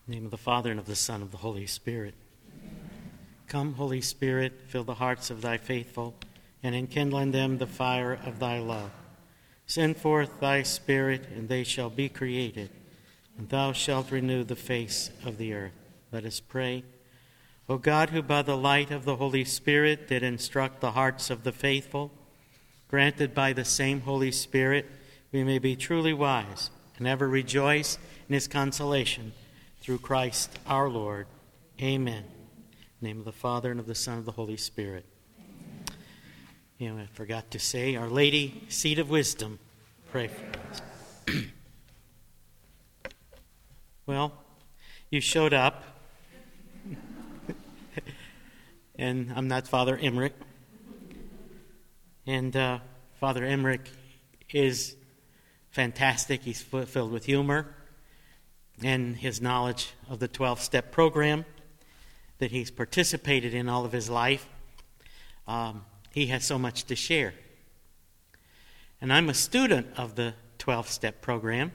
In the name of the Father, and of the Son, and of the Holy Spirit. Come, Holy Spirit, fill the hearts of thy faithful, and enkindle in them the fire of thy love. Send forth thy Spirit, and they shall be created, and thou shalt renew the face of the earth. Let us pray. O God, who by the light of the Holy Spirit did instruct the hearts of the faithful, granted by the same Holy Spirit we may be truly wise and ever rejoice in his consolation. Through Christ our Lord. Amen. In the name of the Father, and of the Son, and of the Holy Spirit. I forgot to say, Our Lady, Seat of Wisdom, pray for us. Well, you showed up. And I'm not Father Emmerich. And Father Emmerich is fantastic. He's filled with humor. And his knowledge of the 12-step program that he's participated in all of his life. He has so much to share. And I'm a student of the 12-step program.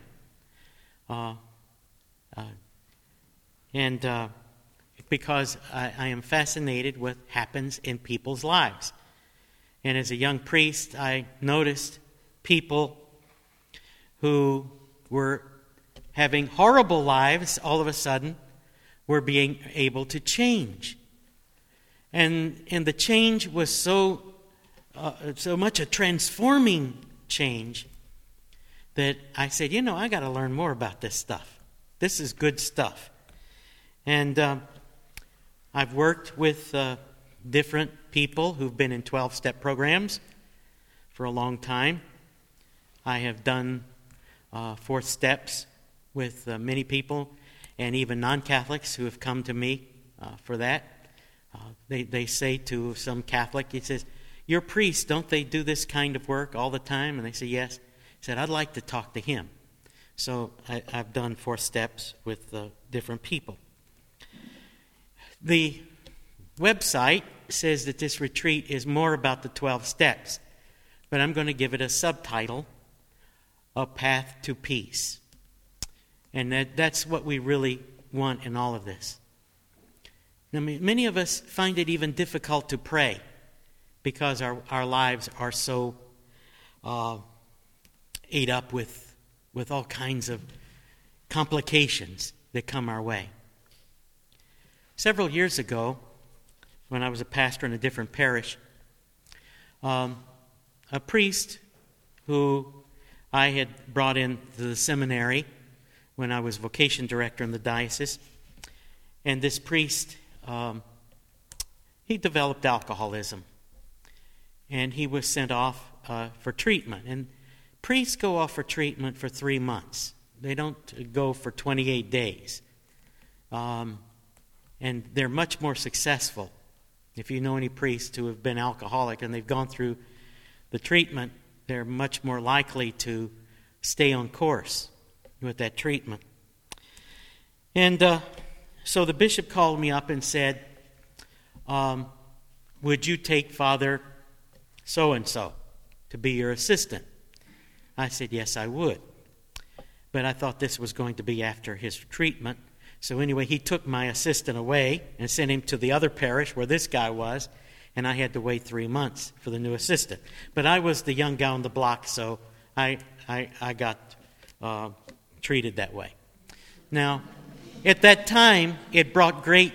Because I am fascinated with what happens in people's lives. And as a young priest, I noticed people who were having horrible lives, all of a sudden, were being able to change. And the change was so much a transforming change that I said, I got to learn more about this stuff. This is good stuff. And I've worked with different people who've been in 12-step programs for a long time. I have done 4 steps with many people, and even non-Catholics who have come to me for that. They say to some Catholic, he says, "Your priests, don't they do this kind of work all the time?" And they say, "Yes." He said, "I'd like to talk to him." So I've done 4 steps with different people. The website says that this retreat is more about the 12 steps, but I'm going to give it a subtitle, A Path to Peace. And that's what we really want in all of this. Now, many of us find it even difficult to pray because our lives are so ate up with all kinds of complications that come our way. Several years ago, when I was a pastor in a different parish, a priest who I had brought into the seminary when I was vocation director in the diocese, and this priest, he developed alcoholism, and he was sent off for treatment. And priests go off for treatment for 3 months. They don't go for 28 days. And they're much more successful. If you know any priests who have been alcoholic and they've gone through the treatment, they're much more likely to stay on course with that treatment. And so the bishop called me up and said, "Would you take Father so-and-so to be your assistant?" I said, "Yes, I would." But I thought this was going to be after his treatment. So anyway, he took my assistant away and sent him to the other parish where this guy was, and I had to wait 3 months for the new assistant. But I was the young guy on the block, so I got treated that way. Now, at that time, it brought great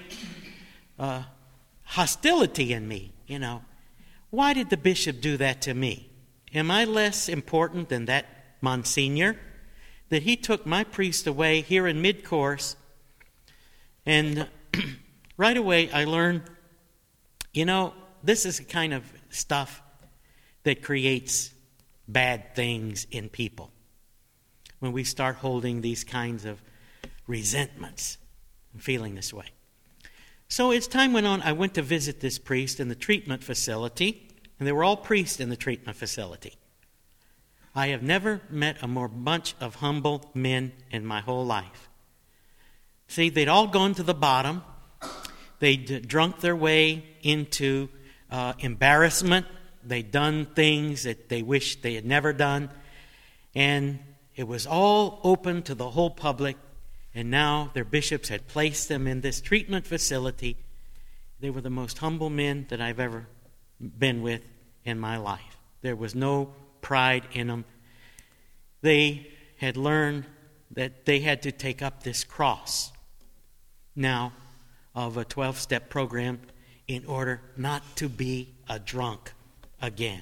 hostility in me, Why did the bishop do that to me? Am I less important than that Monsignor? That he took my priest away here in mid-course, and right away I learned, this is the kind of stuff that creates bad things in people. When we start holding these kinds of resentments and feeling this way. So as time went on, I went to visit this priest in the treatment facility, and they were all priests in the treatment facility. I have never met a more bunch of humble men in my whole life. See, they'd all gone to the bottom. They'd drunk their way into embarrassment. They'd done things that they wished they had never done. And it was all open to the whole public. And now their bishops had placed them in this treatment facility. They were the most humble men that I've ever been with in my life. There was no pride in them. They had learned that they had to take up this cross now of a 12-step program in order not to be a drunk again.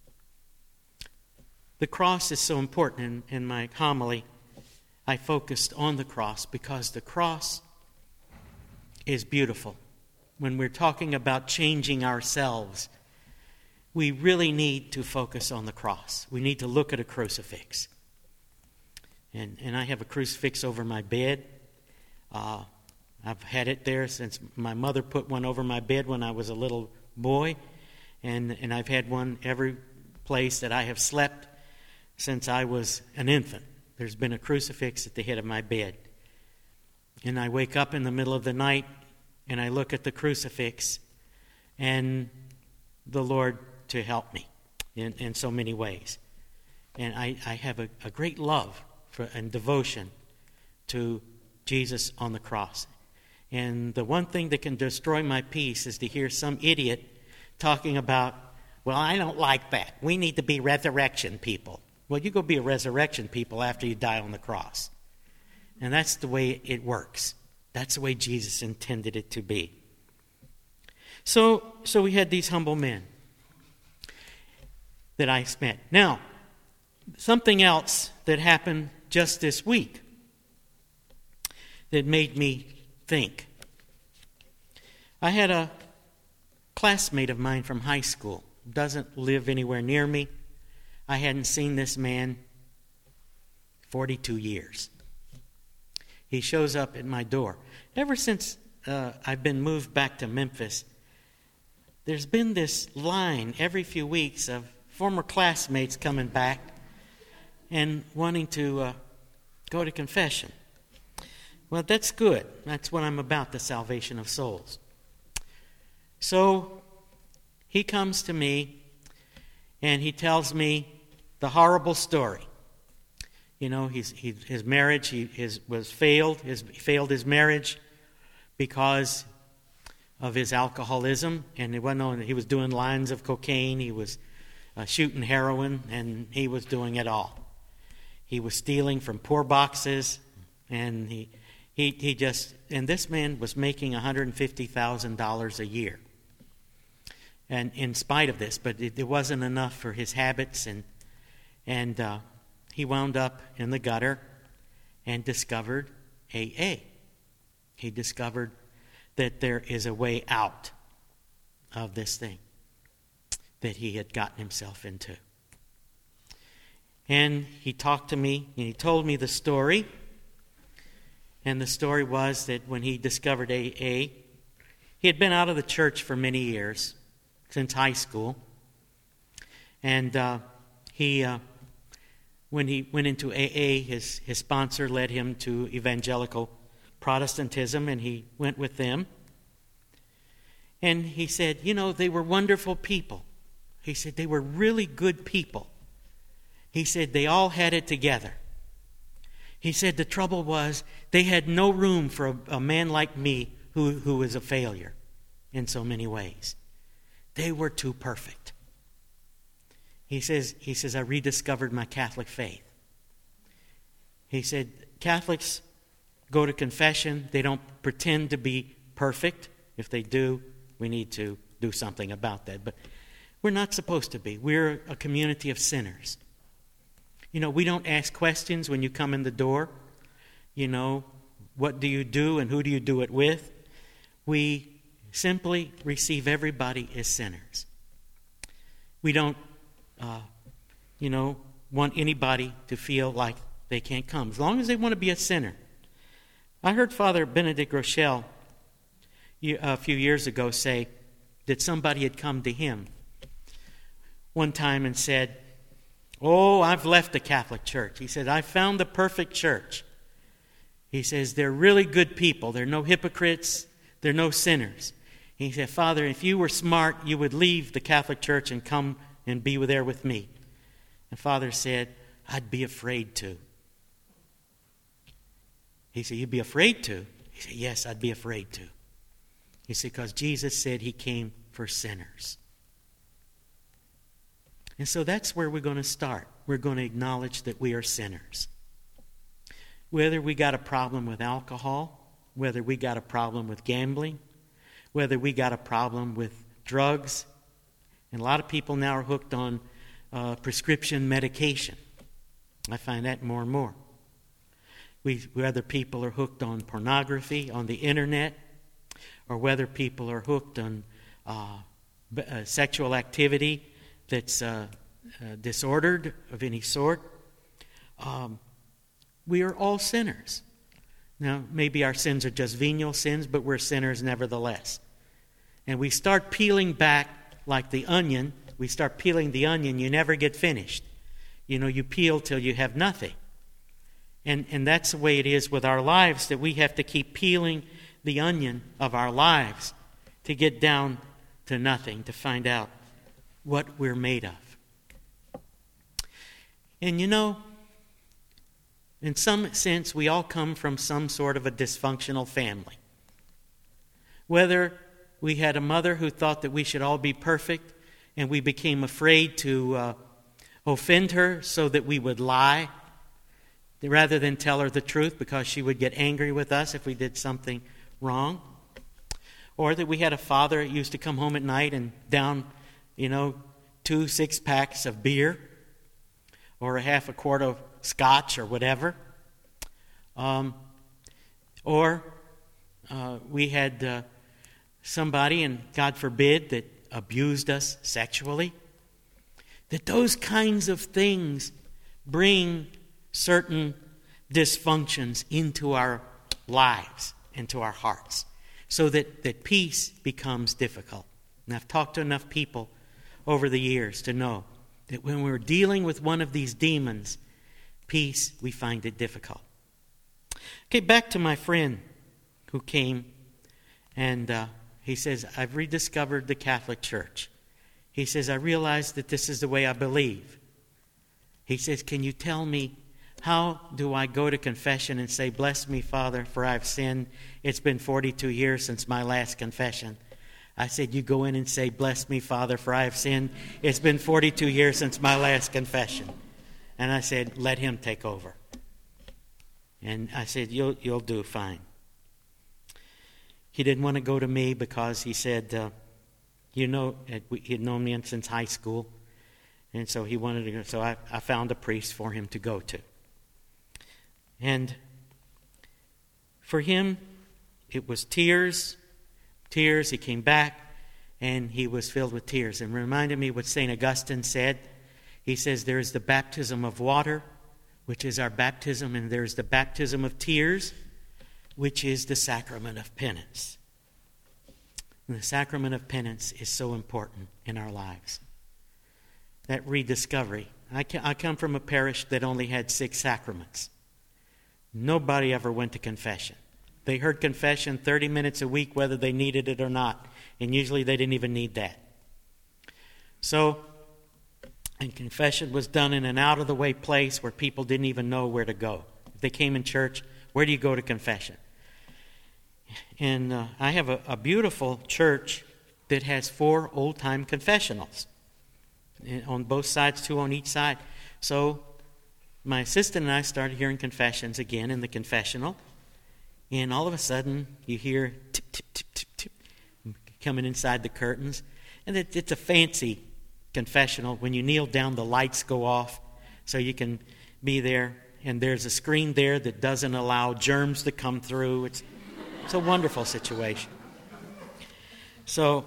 The cross is so important. In my homily, I focused on the cross because the cross is beautiful. When we're talking about changing ourselves, we really need to focus on the cross. We need to look at a crucifix. And I have a crucifix over my bed. I've had it there since my mother put one over my bed when I was a little boy. And I've had one every place that I have slept since I was an infant. There's been a crucifix at the head of my bed. And I wake up in the middle of the night and I look at the crucifix and the Lord to help me in so many ways. And I have a great love and devotion to Jesus on the cross. And the one thing that can destroy my peace is to hear some idiot talking about, well, I don't like that. We need to be resurrection people. Well, you go be a resurrection people after you die on the cross. And that's the way it works. That's the way Jesus intended it to be. So we had these humble men that I met. Now, something else that happened just this week that made me think. I had a classmate of mine from high school. Doesn't live anywhere near me. I hadn't seen this man 42 years. He shows up at my door. Ever since I've been moved back to Memphis, there's been this line every few weeks of former classmates coming back and wanting to go to confession. Well, that's good. That's what I'm about, the salvation of souls. So he comes to me and he tells me the horrible story. You know, his marriage failed his marriage because of his alcoholism, and it wasn't only, he was doing lines of cocaine, he was shooting heroin, and he was doing it all. He was stealing from poor boxes, and he just, and this man was making $150,000 a year. And in spite of this, but it wasn't enough for his habits, and he wound up in the gutter and discovered AA. He discovered that there is a way out of this thing that he had gotten himself into. And he talked to me, and he told me the story. And the story was that when he discovered AA, he had been out of the church for many years, since high school. And when he went into AA, his sponsor led him to evangelical Protestantism, and he went with them. And he said, you know, they were wonderful people. He said they were really good people. He said they all had it together. He said the trouble was they had no room for a man like me who was a failure in so many ways. They were too perfect. He says, I rediscovered my Catholic faith. He said, Catholics go to confession. They don't pretend to be perfect. If they do, we need to do something about that. But we're not supposed to be. We're a community of sinners. You know, we don't ask questions when you come in the door. You know, what do you do and who do you do it with? We simply receive everybody as sinners. We don't, want anybody to feel like they can't come, as long as they want to be a sinner. I heard Father Benedict Rochelle a few years ago say that somebody had come to him one time and said, oh, I've left the Catholic Church. He said, I found the perfect church. He says, they're really good people. They're no hypocrites. They're no sinners. He said, Father, if you were smart, you would leave the Catholic Church and come and be there with me. And Father said, I'd be afraid to. He said, you'd be afraid to? He said, yes, I'd be afraid to. He said, because Jesus said he came for sinners. And so that's where we're going to start. We're going to acknowledge that we are sinners. Whether we got a problem with alcohol, whether we got a problem with gambling, whether we got a problem with drugs. And a lot of people now are hooked on prescription medication. I find that more and more. Whether people are hooked on pornography, on the internet, or whether people are hooked on sexual activity that's disordered of any sort, we are all sinners. Now, maybe our sins are just venial sins, but we're sinners nevertheless. And we start peeling back like the onion. We start peeling the onion, you never get finished. You peel till you have nothing. And that's the way it is with our lives, that we have to keep peeling the onion of our lives to get down to nothing, to find out what we're made of. And in some sense, we all come from some sort of a dysfunctional family. Whether we had a mother who thought that we should all be perfect, and we became afraid to offend her so that we would lie rather than tell her the truth because she would get angry with us if we did something wrong. Or that we had a father that used to come home at night and down, 2 6-packs of beer or a half a quart of scotch or whatever. Or we had somebody, and God forbid, that abused us sexually. That those kinds of things bring certain dysfunctions into our lives, into our hearts, so that peace becomes difficult. And I've talked to enough people over the years to know that when we're dealing with one of these demons, peace, we find it difficult. Okay, back to my friend who came, and he says, I've rediscovered the Catholic Church. He says, I realize that this is the way I believe. He says, can you tell me, how do I go to confession and say, bless me, Father, for I've sinned. It's been 42 years since my last confession. I said, you go in and say, bless me, Father, for I have sinned. It's been 42 years since my last confession. And I said, let him take over. And I said, you'll do fine. He didn't want to go to me because he said, he'd known me since high school. And so he wanted to go. So I found a priest for him to go to. And for him, it was tears. He came back, and he was filled with tears. And reminded me what St. Augustine said. He says, there is the baptism of water, which is our baptism, and there is the baptism of tears, which is the sacrament of penance. And the sacrament of penance is so important in our lives. That rediscovery. I come from a parish that only had 6 sacraments. Nobody ever went to confession. They heard confession 30 minutes a week, whether they needed it or not. And usually they didn't even need that. So, and confession was done in an out-of-the-way place where people didn't even know where to go. If they came in church, where do you go to confession? And I have a beautiful church that has 4 old-time confessionals. On both sides, 2 on each side. So my assistant and I started hearing confessions again in the confessional. And all of a sudden, you hear tip, tip, tip, tip, tip coming inside the curtains. And it's a fancy confessional. When you kneel down, the lights go off so you can be there. And there's a screen there that doesn't allow germs to come through. It's a wonderful situation. So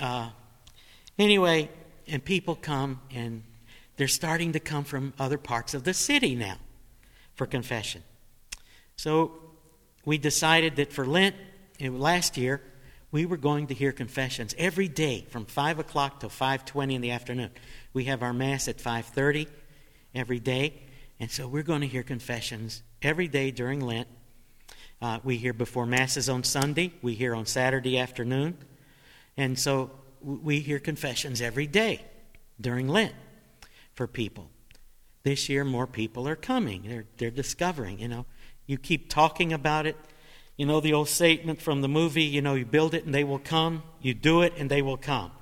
anyway, and people come, and they're starting to come from other parts of the city now for confession. So we decided that for Lent, last year, we were going to hear confessions every day from 5 o'clock till 5:20 in the afternoon. We have our Mass at 5:30 every day, and so we're going to hear confessions every day during Lent. We hear before Masses on Sunday. We hear on Saturday afternoon. And so we hear confessions every day during Lent for people. This year, more people are coming. They're discovering, You keep talking about it. You know the old statement from the movie, you build it and they will come. You do it and they will come.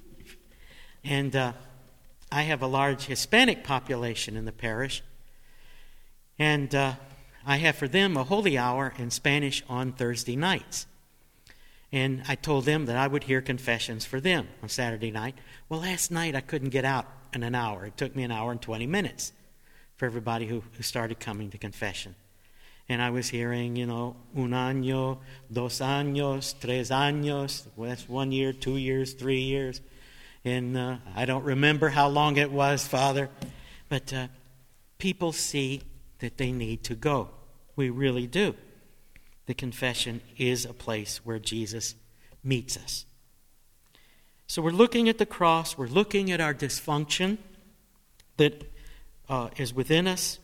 And I have a large Hispanic population in the parish. And I have for them a holy hour in Spanish on Thursday nights. And I told them that I would hear confessions for them on Saturday night. Well, last night I couldn't get out in an hour. It took me an hour and 20 minutes for everybody who started coming to confession. And I was hearing, un año, dos años, tres años. Well, that's 1 year, 2 years, 3 years. And I don't remember how long it was, Father. But people see that they need to go. We really do. The confession is a place where Jesus meets us. So we're looking at the cross. We're looking at our dysfunction that is within us.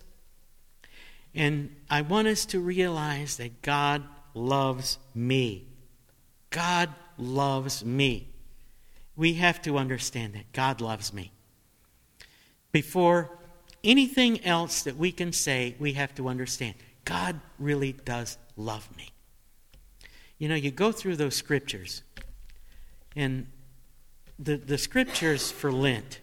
And I want us to realize that God loves me. God loves me. We have to understand that God loves me. Before anything else that we can say, we have to understand God really does love me. You go through those scriptures, and the scriptures for Lent,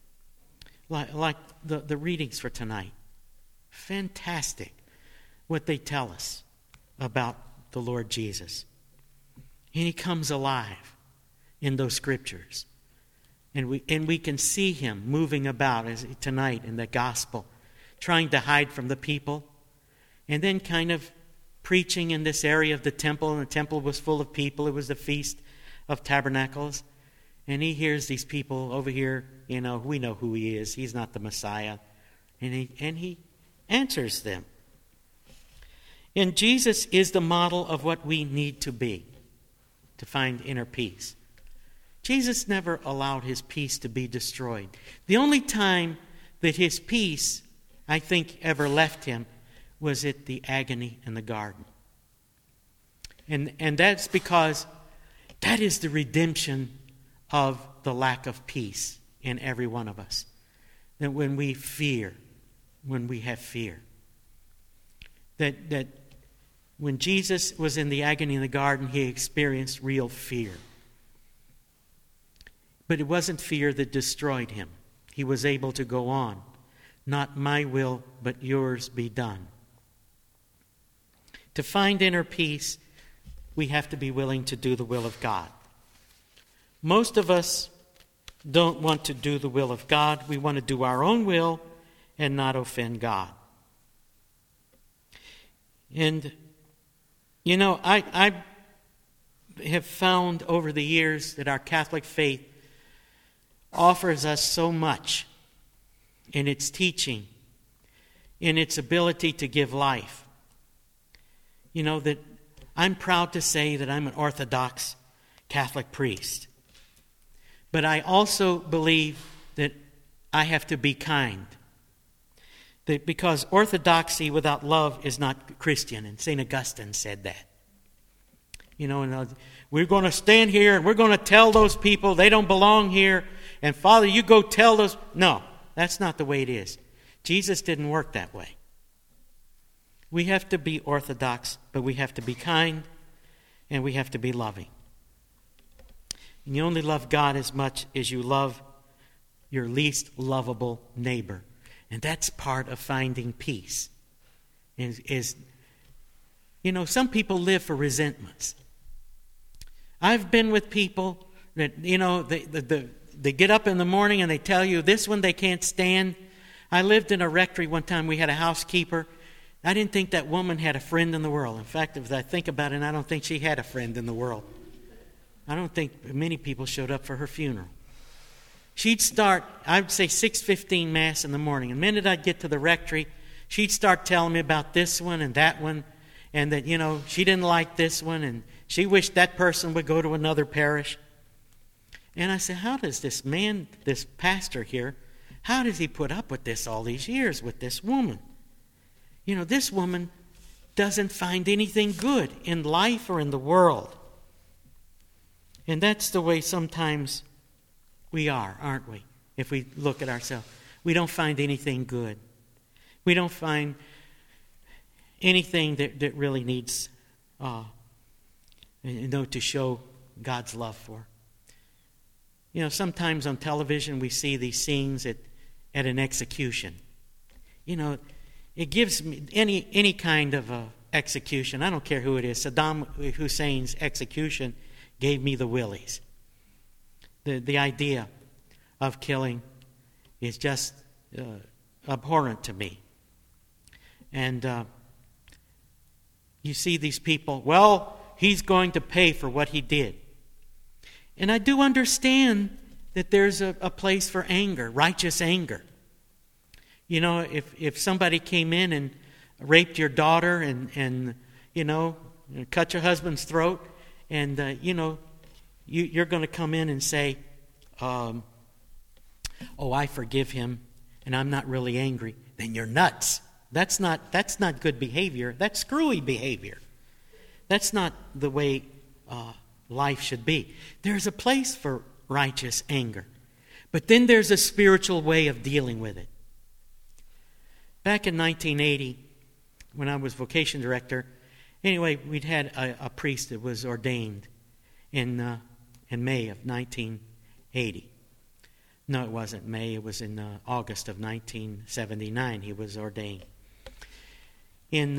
like the readings for tonight, fantastic what they tell us about the Lord Jesus. And He comes alive in those scriptures. And we can see Him moving about as tonight in the gospel, trying to hide from the people, and then kind of preaching in this area of the temple, and the temple was full of people. It was the Feast of Tabernacles. And He hears these people over here, we know who He is. He's not the Messiah. And he answers them. And Jesus is the model of what we need to be to find inner peace. Jesus never allowed His peace to be destroyed. The only time that His peace, I think, ever left Him was at the agony in the garden. And that's because that is the redemption of the lack of peace in every one of us. That when we have fear, that when Jesus was in the agony in the garden, He experienced real fear. But it wasn't fear that destroyed Him. He was able to go on. Not my will, but yours be done. To find inner peace, we have to be willing to do the will of God. Most of us don't want to do the will of God. We want to do our own will and not offend God. And, I have found over the years that our Catholic faith offers us so much in its teaching, in its ability to give life. That I'm proud to say that I'm an Orthodox Catholic priest. But I also believe that I have to be kind. Because orthodoxy without love is not Christian. And St. Augustine said that. We're going to stand here and we're going to tell those people they don't belong here. And Father, you go tell those. No, that's not the way it is. Jesus didn't work that way. We have to be orthodox, but we have to be kind and we have to be loving. And you only love God as much as you love your least lovable neighbor. And that's part of finding peace. Some people live for resentments. I've been with people that, they get up in the morning and they tell you this one they can't stand. I lived in a rectory one time. We had a housekeeper. I didn't think that woman had a friend in the world. In fact, if I think about it, I don't think she had a friend in the world. I don't think many people showed up for her funeral. She'd start, I'd say 6:15 Mass in the morning. And the minute I'd get to the rectory, she'd start telling me about this one and that one, and that, she didn't like this one, and she wished that person would go to another parish. And I said, how does this man, this pastor here, how does he put up with this all these years with this woman? This woman doesn't find anything good in life or in the world. And that's the way sometimes we are, aren't we? If we look at ourselves, we don't find anything good. We don't find anything that really needs, to show God's love for. Sometimes on television we see these scenes at an execution. It gives me any kind of execution. I don't care who it is. Saddam Hussein's execution gave me the willies. The idea of killing is just abhorrent to me. And you see these people, well, he's going to pay for what he did. And I do understand that there's a place for anger, righteous anger. If somebody came in and raped your daughter and cut your husband's throat, and, you're going to come in and say, oh, I forgive him, and I'm not really angry, then you're nuts. That's not good behavior. That's screwy behavior. That's not the way life should be. There's a place for righteous anger. But then there's a spiritual way of dealing with it. Back in 1980, when I was vocation director, we'd had a priest that was ordained in May of 1980. No, it wasn't May. It was in August of 1979 he was ordained. No,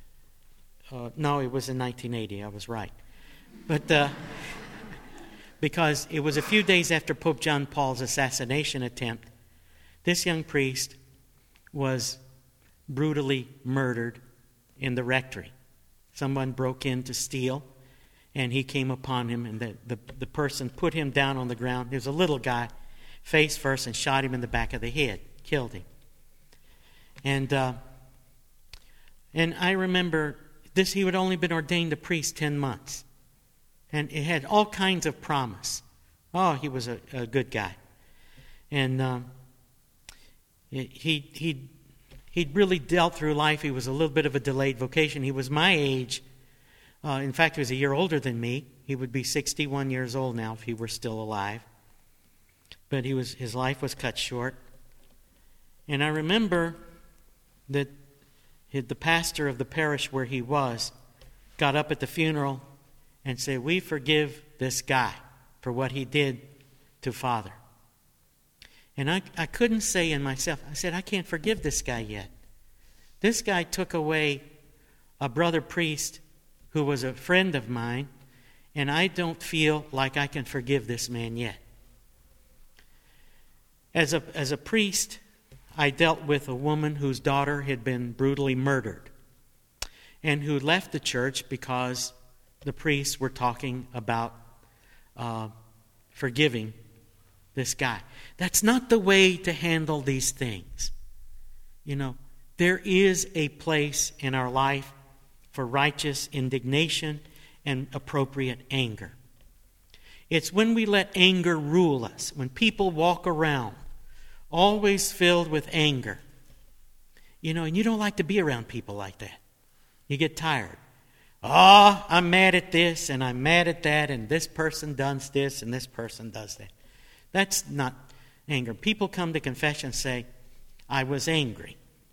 it was in 1980. I was right. But because it was a few days after Pope John Paul's assassination attempt, this young priest was brutally murdered in the rectory. Someone broke in to steal, and he came upon him, and the person put him down on the ground. There was a little guy, face first, and shot him in the back of the head, killed him. And I remember this, he had only been ordained a priest 10 months. And it had all kinds of promise. Oh, he was a good guy. And he'd really dealt through life. He was a little bit of a delayed vocation. He was my age. In fact, he was a year older than me. He would be 61 years old now if he were still alive. But his life was cut short. And I remember that the pastor of the parish where he was got up at the funeral and said, we forgive this guy for what he did to Father. And I couldn't say in myself, I said, I can't forgive this guy yet. This guy took away a brother priest who was a friend of mine, and I don't feel like I can forgive this man yet. As a priest, I dealt with a woman whose daughter had been brutally murdered and who left the church because the priests were talking about forgiving this guy. That's not the way to handle these things. There is a place in our life for righteous indignation and appropriate anger. It's when we let anger rule us, when people walk around always filled with anger. And you don't like to be around people like that. You get tired. Oh, I'm mad at this and I'm mad at that, and this person does this and this person does that. That's not anger. People come to confession and say, I was angry.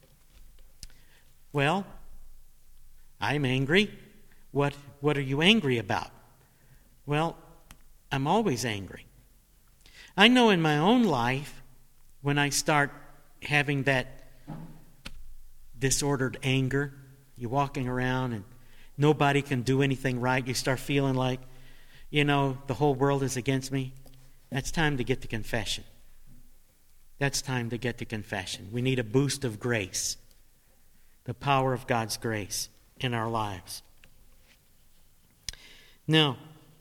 Well, I'm angry. What are you angry about? Well, I'm always angry. I know in my own life, when I start having that disordered anger, you're walking around and nobody can do anything right. You start feeling like, the whole world is against me. That's time to get to confession. That's time to get to confession. We need a boost of grace, the power of God's grace in our lives. Now,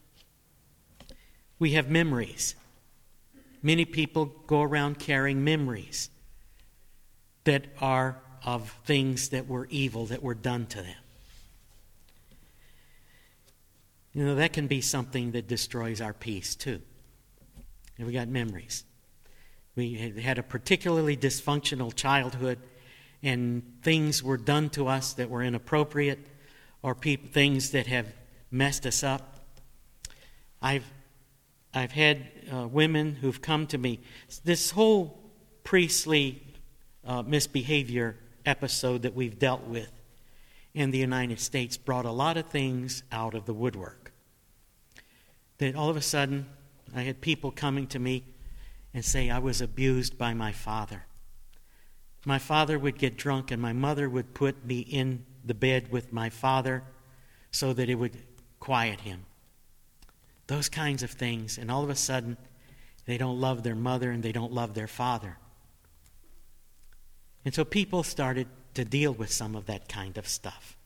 we have memories. Many people go around carrying memories that are of things that were evil, that were done to them. That can be something that destroys our peace too. And we got memories. We had a particularly dysfunctional childhood, and things were done to us that were inappropriate, or things that have messed us up. I've had women who've come to me. This whole priestly misbehavior episode that we've dealt with in the United States brought a lot of things out of the woodwork. That all of a sudden, I had people coming to me and say, I was abused by my father. My father would get drunk and my mother would put me in the bed with my father so that it would quiet him. Those kinds of things. And all of a sudden, they don't love their mother and they don't love their father. And so people started to deal with some of that kind of stuff.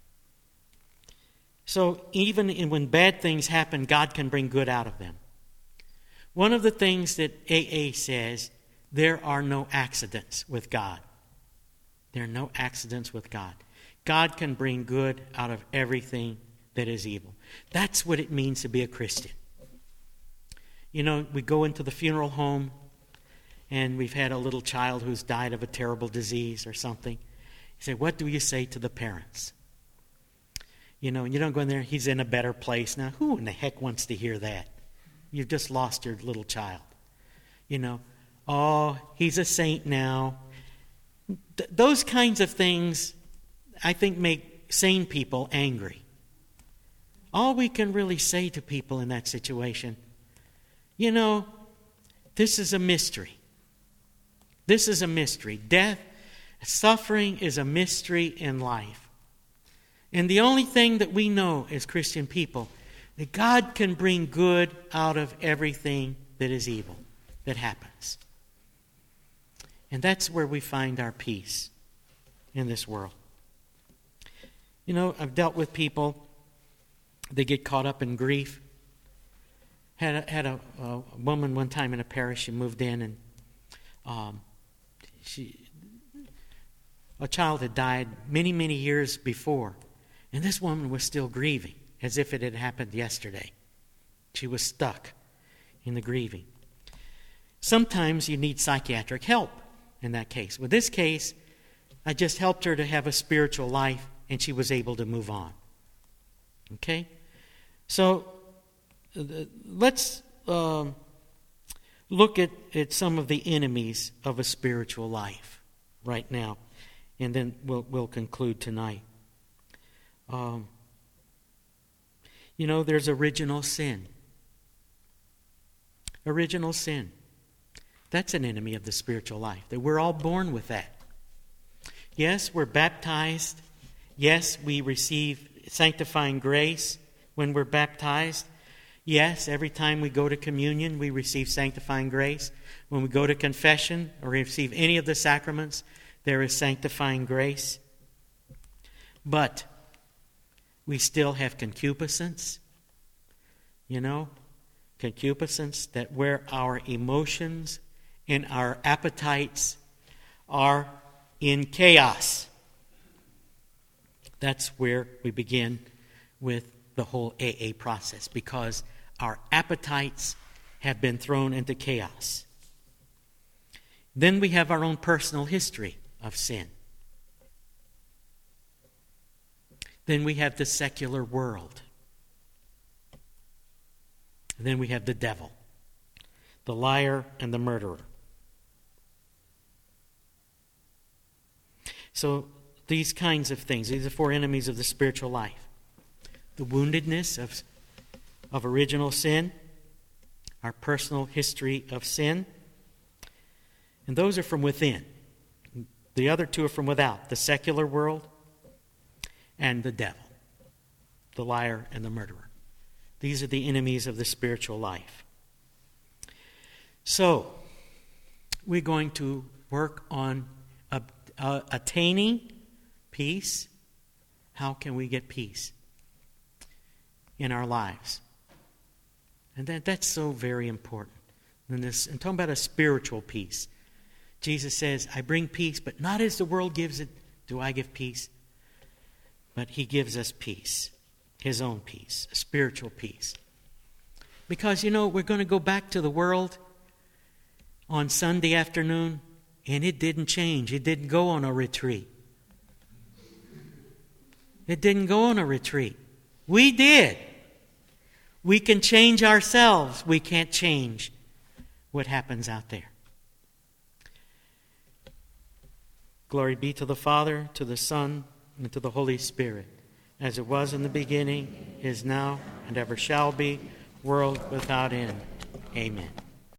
So even when bad things happen, God can bring good out of them. One of the things that AA says, there are no accidents with God. There are no accidents with God. God can bring good out of everything that is evil. That's what it means to be a Christian. You know, we go into the funeral home and we've had a little child who's died of a terrible disease or something. You say, what do you say to the parents? You know, and you don't go in there, he's in a better place. Now, who in the heck wants to hear that? You've just lost your little child. You know, oh, he's a saint now. Those kinds of things, I think, make sane people angry. All we can really say to people in that situation, you know, this is a mystery. This is a mystery. Death, suffering is a mystery in life. And the only thing that we know as Christian people, that God can bring good out of everything that is evil that happens. And that's where we find our peace in this world. You know, I've dealt with people, they get caught up in grief. Had a woman one time in a parish, she moved in and a child had died many, many years before. And this woman was still grieving as if it had happened yesterday. She was stuck in the grieving. Sometimes you need psychiatric help in that case. With this case, I just helped her to have a spiritual life and she was able to move on. Okay? So let's look at some of the enemies of a spiritual life right now, and then we'll conclude tonight. You know, there's original sin. Original sin. That's an enemy of the spiritual life. That we're all born with that. Yes, we're baptized. Yes, we receive sanctifying grace when we're baptized. Yes, every time we go to communion, we receive sanctifying grace. When we go to confession or receive any of the sacraments, there is sanctifying grace. But we still have concupiscence. You know, concupiscence, that where our emotions and our appetites are in chaos. That's where we begin with the whole AA process, because our appetites have been thrown into chaos. Then we have our own personal history of sin. Then we have the secular world. And then we have the devil, the liar and the murderer. So these kinds of things, these are four enemies of the spiritual life. The woundedness of original sin, our personal history of sin, and those are from within. The other two are from without, the secular world and the devil, the liar and the murderer. These are the enemies of the spiritual life. So, we're going to work on attaining peace. How can we get peace in our lives? And that's so very important. And talking about a spiritual peace. Jesus says, I bring peace, but not as the world gives it do I give peace. But he gives us peace, his own peace, a spiritual peace. Because, you know, we're going to go back to the world on Sunday afternoon, and it didn't change. It didn't go on a retreat. It didn't go on a retreat. We did. We can change ourselves. We can't change what happens out there. Glory be to the Father, to the Son, and to the Holy Spirit, as it was in the beginning, is now, and ever shall be, world without end. Amen.